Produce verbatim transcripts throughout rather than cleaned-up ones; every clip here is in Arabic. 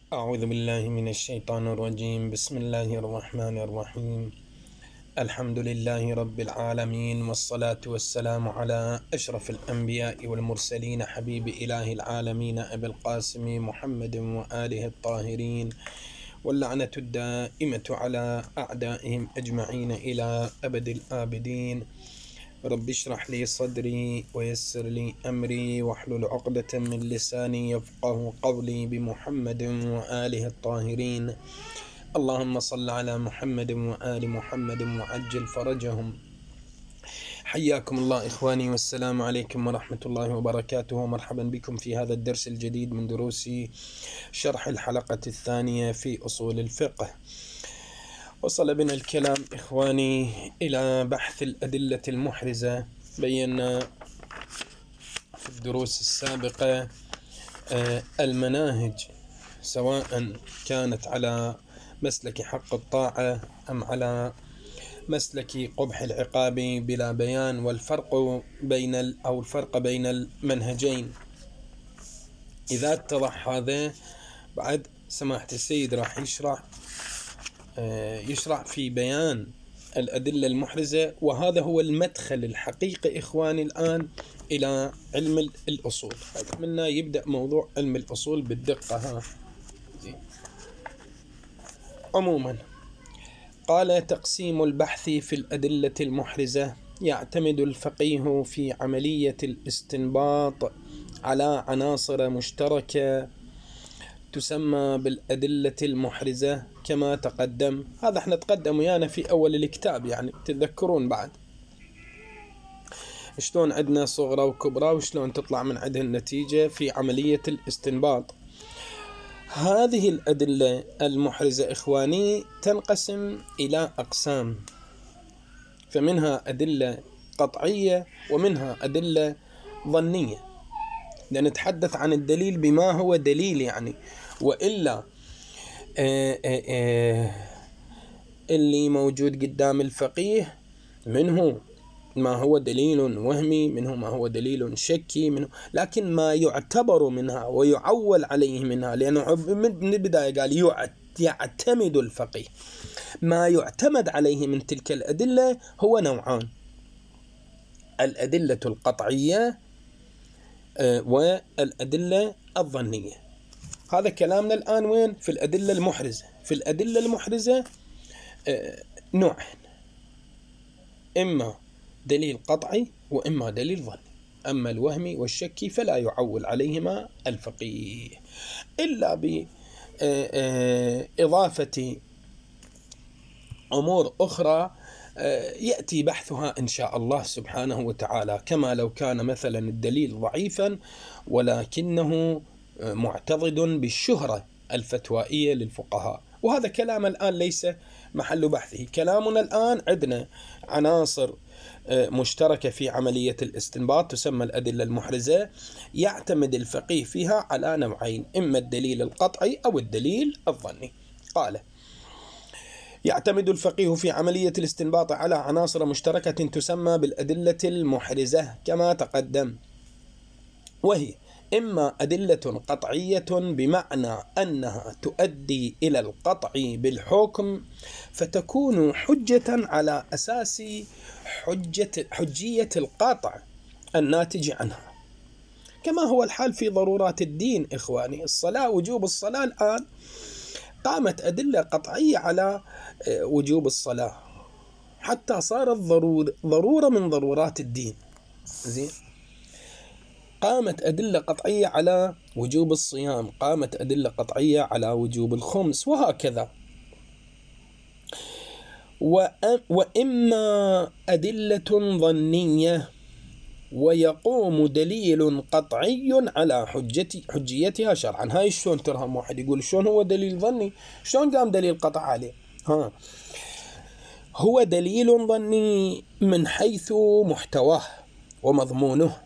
أعوذ بالله من الشيطان الرجيم. بسم الله الرحمن الرحيم. الحمد لله رب العالمين، والصلاة والسلام على أشرف الأنبياء والمرسلين، حبيب إله العالمين أبي القاسم محمد وآله الطاهرين، واللعنة الدائمة على أعدائهم أجمعين إلى أبد الآبدين. رب اشرح لي صدري ويسر لي أمري واحلل عقدة من لساني يفقه قولي، بمحمد وآله الطاهرين. اللهم صل على محمد وآل محمد وعجل فرجهم. حياكم الله إخواني، والسلام عليكم ورحمة الله وبركاته، ومرحبا بكم في هذا الدرس الجديد من دروس شرح الحلقة الثانية في أصول الفقه. وصل بنا الكلام إخواني إلى بحث الأدلة المحرزة. بينا في الدروس السابقة المناهج، سواء كانت على مسلك حق الطاعة أم على مسلك قبح العقاب بلا بيان، والفرق بين أو الفرق بين المنهجين. إذا اتضح هذا، بعد سماحة السيد راح يشرح يشرع في بيان الأدلة المحرزة، وهذا هو المدخل الحقيقي إخواني الآن إلى علم الأصول. منا يبدأ موضوع علم الأصول بالدقة. ها عموما قال: تقسيم البحث في الأدلة المحرزة: يعتمد الفقيه في عملية الاستنباط على عناصر مشتركة تسمى بالأدلة المحرزة كما تقدم. هذا احنا تقدم ويانا في أول الكتاب، يعني تذكرون بعد شلون عندنا صغرى وكبرى وشلون تطلع من عندها النتيجة في عملية الاستنباط. هذه الأدلة المحرزة إخواني تنقسم إلى أقسام، فمنها أدلة قطعية ومنها أدلة ظنية. لنتحدث عن الدليل بما هو دليل، يعني وإلا آآ آآ اللي موجود قدام الفقيه منه ما هو دليل وهمي، منه ما هو دليل شكي، منه لكن ما يعتبر منها ويعول عليه منها، لأنه من البداية قال يعتمد الفقيه. ما يعتمد عليه من تلك الأدلة هو نوعان: الأدلة القطعية والأدلة الظنية. هذا كلامنا الآن وين؟ في الأدلة المحرزة. في الأدلة المحرزة نوعين: إما دليل قطعي وإما دليل ظني. أما الوهمي والشكي فلا يعول عليهما الفقيه إلا بإضافة أمور أخرى يأتي بحثها إن شاء الله سبحانه وتعالى، كما لو كان مثلا الدليل ضعيفا ولكنه معتضد بالشهرة الفتوائية للفقهاء. وهذا كلام الآن ليس محل بحثه. كلامنا الآن عندنا عناصر مشتركة في عملية الاستنباط تسمى الأدلة المحرزة، يعتمد الفقيه فيها على نوعين: إما الدليل القطعي أو الدليل الظني. قال: يعتمد الفقيه في عملية الاستنباط على عناصر مشتركة تسمى بالأدلة المحرزة كما تقدم، وهي إما أدلة قطعية بمعنى أنها تؤدي إلى القطع بالحكم، فتكون حجة على أساس حجة حجية القاطع الناتج عنها، كما هو الحال في ضرورات الدين إخواني. الصلاة، وجوب الصلاة الآن قامت أدلة قطعية على وجوب الصلاة، حتى صارت ضرور ضرورة من ضرورات الدين. زين، قامت أدلة قطعية على وجوب الصيام، قامت أدلة قطعية على وجوب الخمس، وهكذا. وإما أدلة ظنية ويقوم دليل قطعي على حجتي حجيتها شرعا. هاي شلون ترهم؟ واحد يقول شلون هو دليل ظني؟ شلون قام دليل قطع عليه؟ ها هو دليل ظني من حيث محتواه ومضمونه.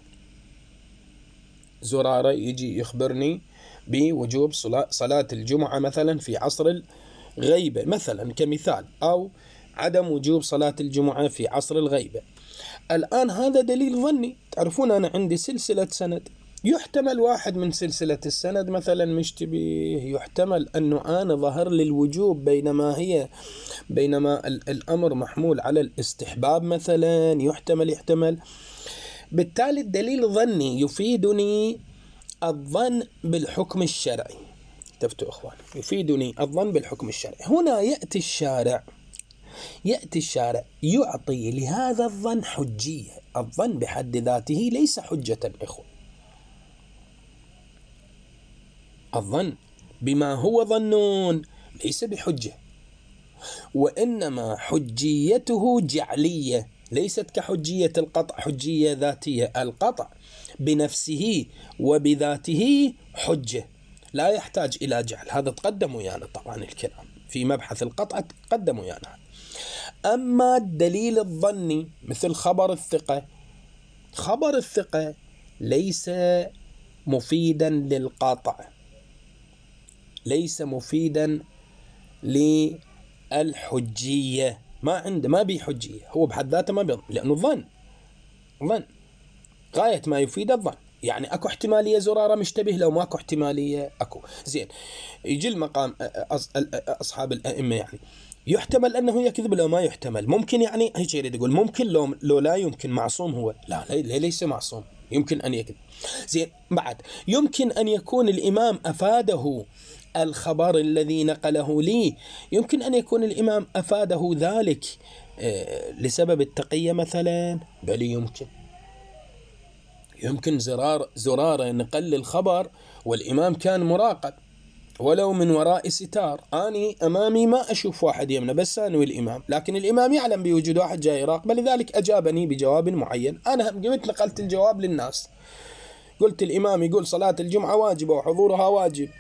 زرارة يجي يخبرني بوجوب صلاة الجمعة مثلا في عصر الغيبة مثلا كمثال، أو عدم وجوب صلاة الجمعة في عصر الغيبة. الآن هذا دليل ظني. تعرفون أنا عندي سلسلة سند، يحتمل واحد من سلسلة السند مثلا مشتبه، يحتمل أنه أنا ظهر لي الوجوب بينما هي بينما الأمر محمول على الاستحباب مثلا، يحتمل يحتمل. بالتالي الدليل الظني يفيدني الظن بالحكم الشرعي. تفتوا إخوان، يفيدني الظن بالحكم الشرعي. هنا يأتي الشارع يأتي الشارع يعطي لهذا الظن حجية. الظن بحد ذاته ليس حجة إخوة، الظن بما هو ظنون ليس بحجة، وإنما حجيته جعلية ليست كحجية القطع، حجية ذاتية. القطع بنفسه وبذاته حجة لا يحتاج إلى جعل. هذا تقدم ويانا طبعا الكلام في مبحث القطع، تقدم ويانا. أما الدليل الظني مثل خبر الثقة، خبر الثقة ليس مفيدا للقطع، ليس مفيدا للحجية، ما عنده ما بي حجية، هو بحد ذاته ما بيظن، لأنه ظن ظن غاية ما يفيد الظن. يعني أكو احتمالية زرارة مشتبه، لو ماكو احتمالية أكو. زين، يجي المقام أصحاب الأئمة يعني يحتمل أنه يكذب لو ما يحتمل، ممكن يعني هيك يريد يقول ممكن لو, لو لا يمكن معصوم هو، لا ليس معصوم، يمكن أن يكذب. زين، بعد يمكن أن يكون الإمام أفاده الخبر الذي نقله لي، يمكن أن يكون الإمام أفاده ذلك لسبب التقية مثلا، بل يمكن يمكن زرار زرارة نقل الخبر والإمام كان مراقب ولو من وراء ستار، أني أمامي ما أشوف واحد يمنى بس أنا والإمام، لكن الإمام يعلم بوجود واحد جاي يراقب، لذلك أجابني بجواب معين. أنا قمت نقلت الجواب للناس، قلت الإمام يقول صلاة الجمعة واجبة وحضورها واجب،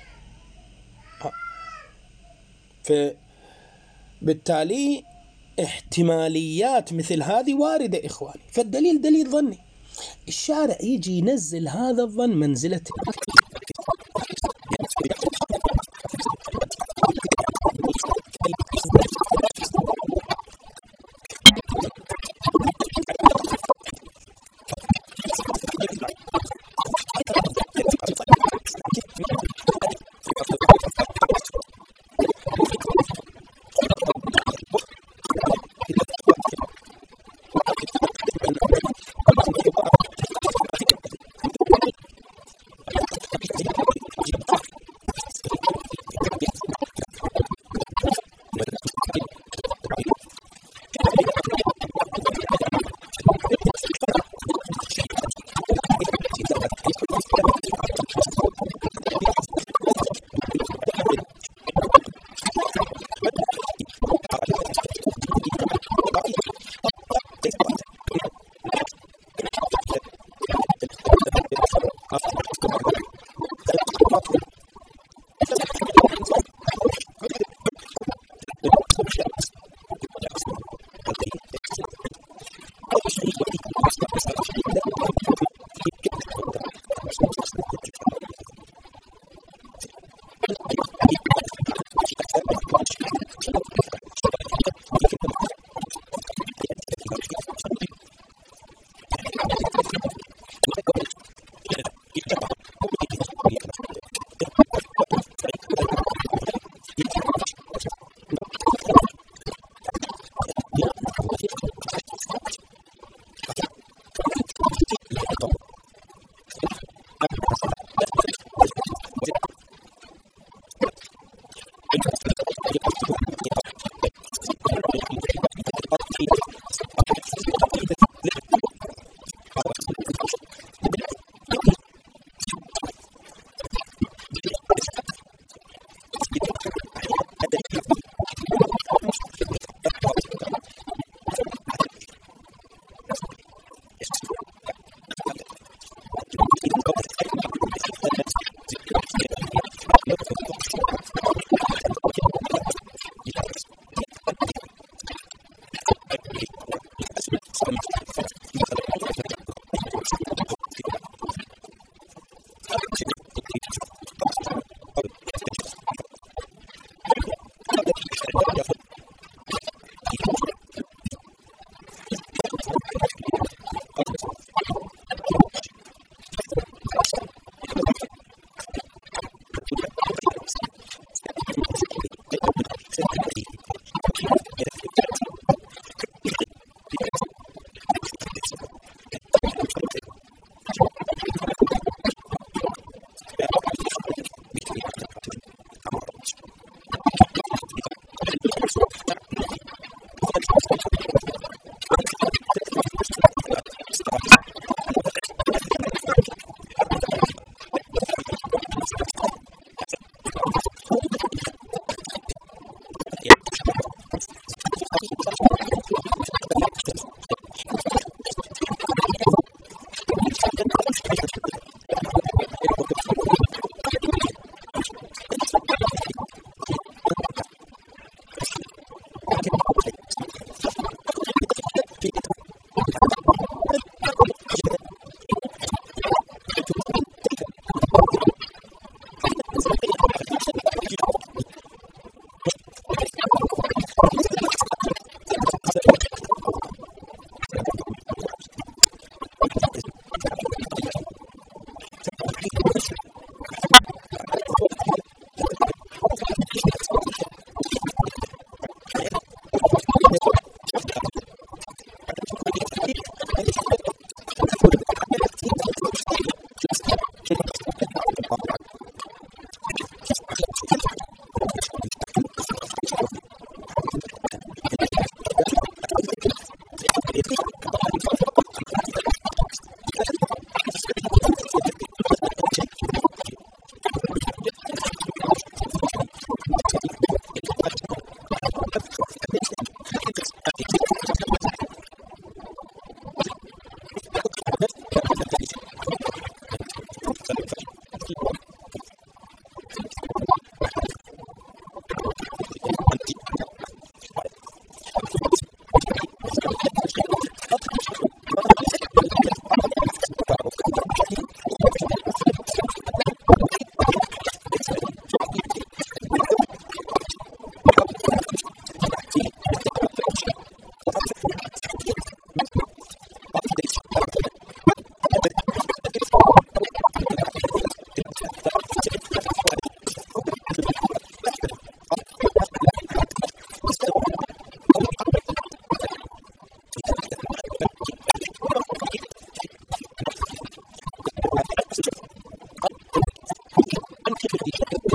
فبالتالي احتماليات مثل هذه واردة إخواني، فالدليل دليل ظني. الشارع يجي ينزل هذا الظن منزلة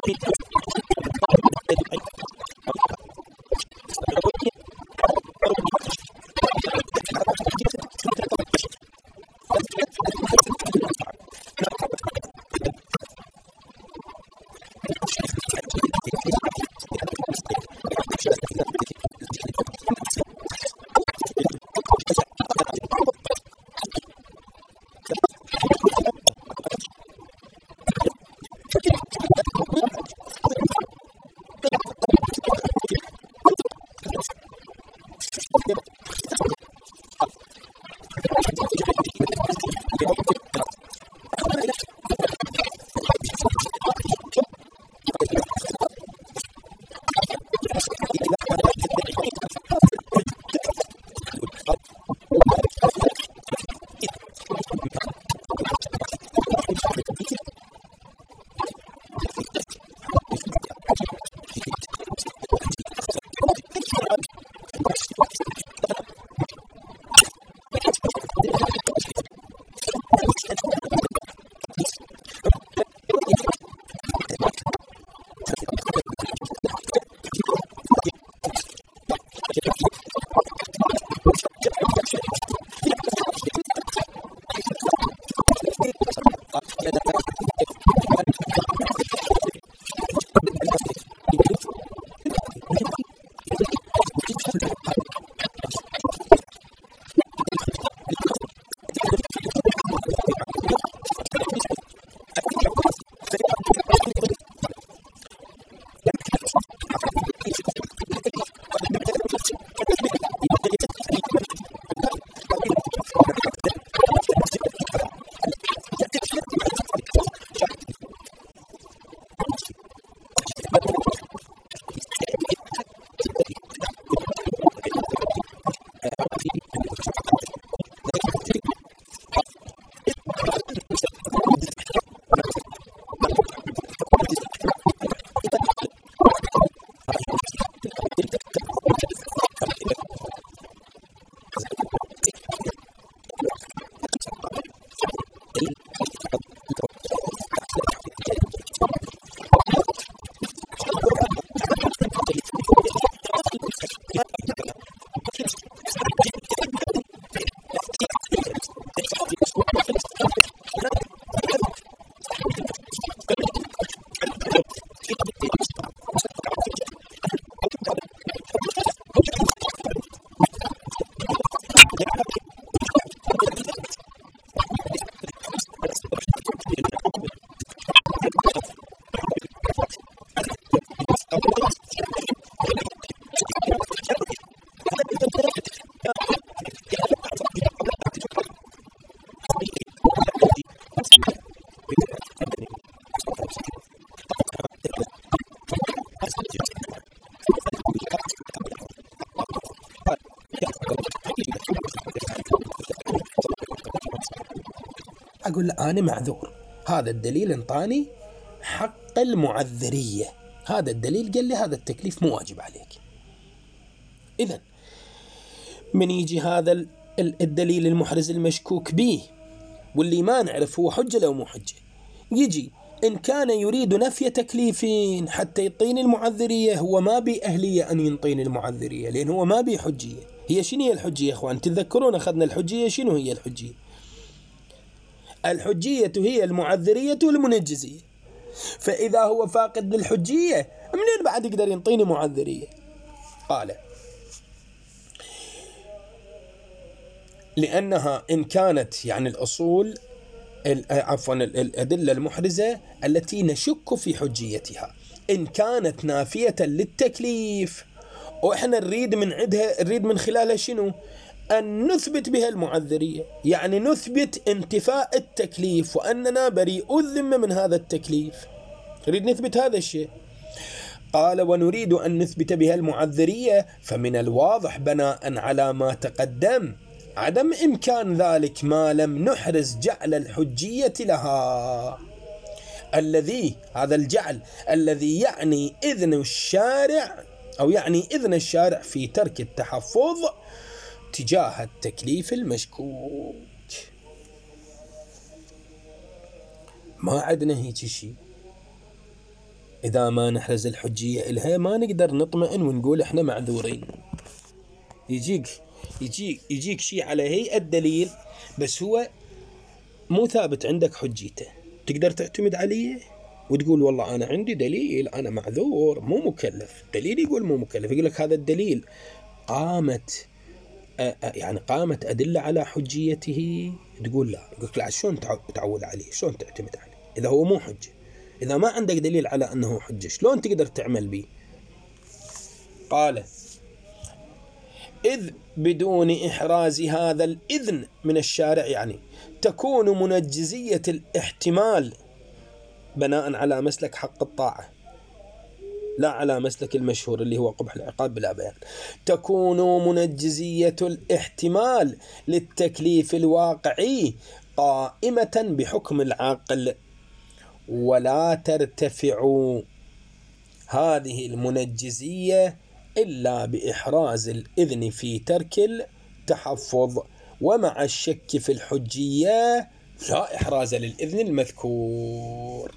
أقول له أنا معذور، هذا الدليل انطاني حق المعذرية، هذا الدليل قال لي هذا التكليف مو واجب عليك. إذن من يجي هذا الدليل المحرز المشكوك به واللي ما نعرف هو حجة لو مو حجة، يجي إن كان يريد نفي تكليفين حتى يعطيني المعذرية، هو ما بي أهلية أن ينطيني المعذرية، لأن هو ما بي حجية. هي شنو هي الحجية يا إخوان؟ تذكرون أخذنا الحجية، شنو هي الحجية؟ الحجية هي المعذرية والمنجزية، فإذا هو فاقد للحجية منين بعد يقدر ينطيني معذرية؟ قال لأنها إن كانت يعني الأصول عفوا الأدلة المحرزة التي نشك في حجيتها إن كانت نافية للتكليف، وإحنا نريد من عندها نريد من خلالها شنو؟ أن نثبت بها المعذرية، يعني نثبت انتفاء التكليف وأننا بريء الذمة من هذا التكليف، نريد نثبت هذا الشيء. قال ونريد أن نثبت بها المعذرية، فمن الواضح بناء على ما تقدم عدم إمكان ذلك ما لم نحرز جعل الحجية لها، الذي هذا الجعل الذي يعني إذن الشارع أو يعني إذن الشارع في ترك التحفظ تجاه التكليف المشكوك. ما عندنا هيك شيء، إذا ما نحرز الحجية إلها ما نقدر نطمئن ونقول إحنا معذورين. يجيك يجيك يجيك شيء على هيئة دليل بس هو مو ثابت عندك حجيته، تقدر تعتمد عليه وتقول والله أنا عندي دليل أنا معذور مو مكلف. دليل يقول مو مكلف، يقول لك هذا الدليل قامت يعني قامت أدلة على حجيته، تقول لا. يقول لك لا، شلون تعول عليه، شلون تعتمد عليه إذا هو مو حجة؟ إذا ما عندك دليل على أنه حجة شلون تقدر تعمل به؟ قال إذ بدون إحراز هذا الإذن من الشارع يعني تكون منجزية الاحتمال بناء على مسلك حق الطاعة لا على مسلك المشهور اللي هو قبح العقاب بلا بيان. تكون منجزية الاحتمال للتكليف الواقعي قائمة بحكم العقل، ولا ترتفع هذه المنجزية إلا بإحراز الإذن في ترك التحفظ، ومع الشك في الحجية لا إحراز للإذن المذكور.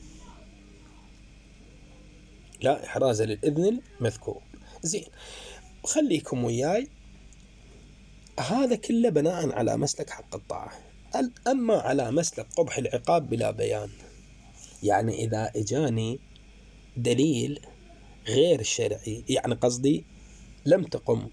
لا إحراز للإذن المذكور. زين، خليكم وياي، هذا كله بناء على مسلك حق الطاعة. أما على مسلك قبح العقاب بلا بيان، يعني إذا إجاني دليل غير شرعي، يعني قصدي لم تقم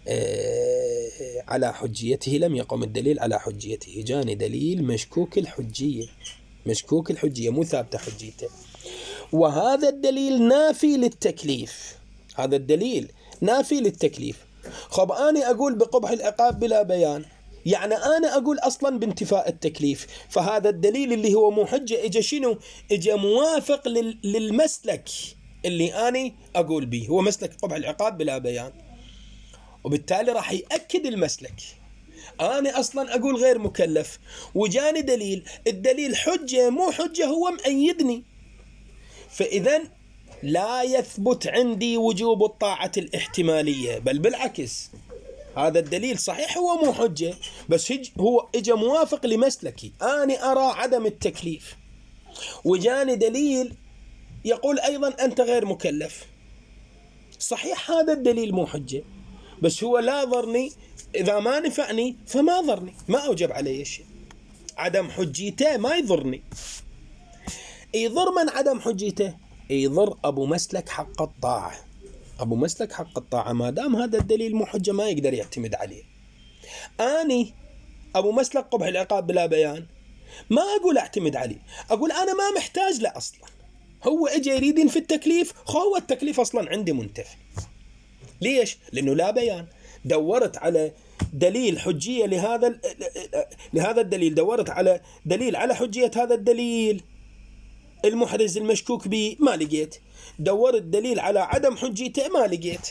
على حجيته، لم يقم الدليل على حجيته، جاني دليل مشكوك الحجية، مشكوك الحجية مو ثابتة حجيته، وهذا الدليل نافي للتكليف، هذا الدليل نافي للتكليف. خب أنا أقول بقبح العقاب بلا بيان، يعني أنا أقول أصلا بانتفاء التكليف، فهذا الدليل اللي هو مو حجة إجا شنو؟ إجا موافق للمسلك اللي أنا أقول به، هو مسلك قبح العقاب بلا بيان، وبالتالي راح يأكد المسلك. أنا أصلا أقول غير مكلف وجاني دليل، الدليل حجة مو حجة هو مأيدني، فإذا لا يثبت عندي وجوب الطاعة الاحتمالية، بل بالعكس هذا الدليل صحيح هو مو حجة بس هو إجا موافق لمسلكي، أنا أرى عدم التكليف، وجاني دليل يقول أيضا أنت غير مكلف. صحيح هذا الدليل مو حجة بس هو لا ضرني، إذا ما نفعني فما ضرني، ما أوجب علي شيء، عدم حجيته ما يضرني. يضر من عدم حجيته؟ يضر أبو مسلك حق الطاعة. أبو مسلك حق الطاعة ما دام هذا الدليل مو حجة ما يقدر يعتمد عليه. أني أبو مسلك قبح العقاب بلا بيان ما أقول أعتمد عليه، أقول أنا ما محتاج له أصلا، هو إجا يريدين في التكليف، هو التكليف أصلا عندي منتفي. ليش؟ لأنه لا بيان. دورت على دليل حجية لهذا لهذا الدليل، دورت على دليل على حجية هذا الدليل المحرز المشكوك به ما لقيت، دورت دليل على عدم حجيته ما لقيت،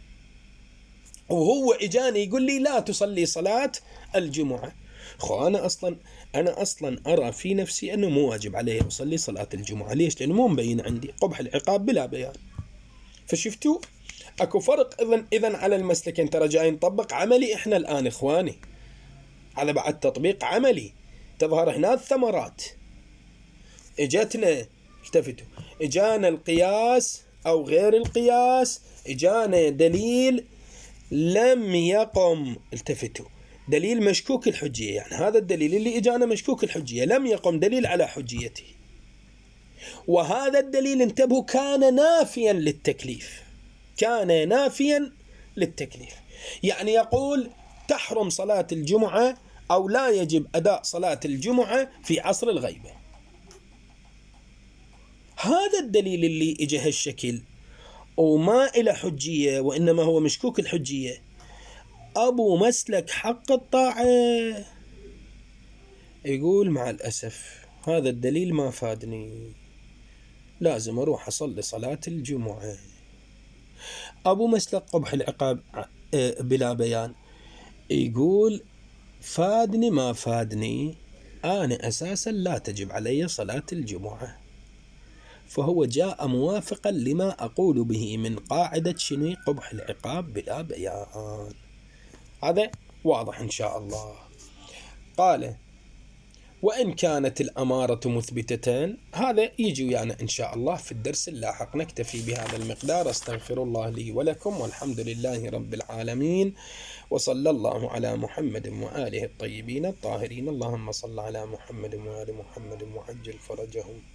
وهو إجاني يقول لي لا تصلي صلاة الجمعة. خو أنا أصلا أنا أصلا أرى في نفسي أنه مو واجب عليه أصلي صلاة الجمعة. ليش؟ لأنه مو مبين عندي قبح العقاب بلا بيان. فشفتوا أكو فرق إذن إذن على المسلكين. ترى جاي نطبق عملي إحنا الآن إخواني، هذا بعد تطبيق عملي تظهر هنا الثمرات. إجتنا التفتوا إجانا القياس أو غير القياس، إجانا دليل لم يقم، التفتوا دليل مشكوك الحجية، يعني هذا الدليل اللي إجانا مشكوك الحجية لم يقم دليل على حجيته، وهذا الدليل انتبهوا كان نافيا للتكليف، كان نافيا للتكليف، يعني يقول تحرم صلاة الجمعة أو لا يجب أداء صلاة الجمعة في عصر الغيبة. هذا الدليل اللي إجه الشكل وما إلى حجية وإنما هو مشكوك الحجية، أبو مسلك حق الطاعة يقول مع الأسف هذا الدليل ما فادني، لازم أروح أصلي صلاة الجمعة. أبو مسلك قبح العقاب بلا بيان يقول فادني ما فادني، أنا أساسا لا تجب علي صلاة الجمعة، فهو جاء موافقا لما أقول به من قاعدة شنو قبح العقاب بلا بيان. هذا واضح إن شاء الله. قال وإن كانت الأمارة مثبتتين هذا يجي يعني إن شاء الله في الدرس اللاحق. نكتفي بهذا المقدار. أستغفر الله لي ولكم، والحمد لله رب العالمين، وصلى الله على محمد وآله الطيبين الطاهرين. اللهم صل على محمد وآل محمد وعجل فرجهم.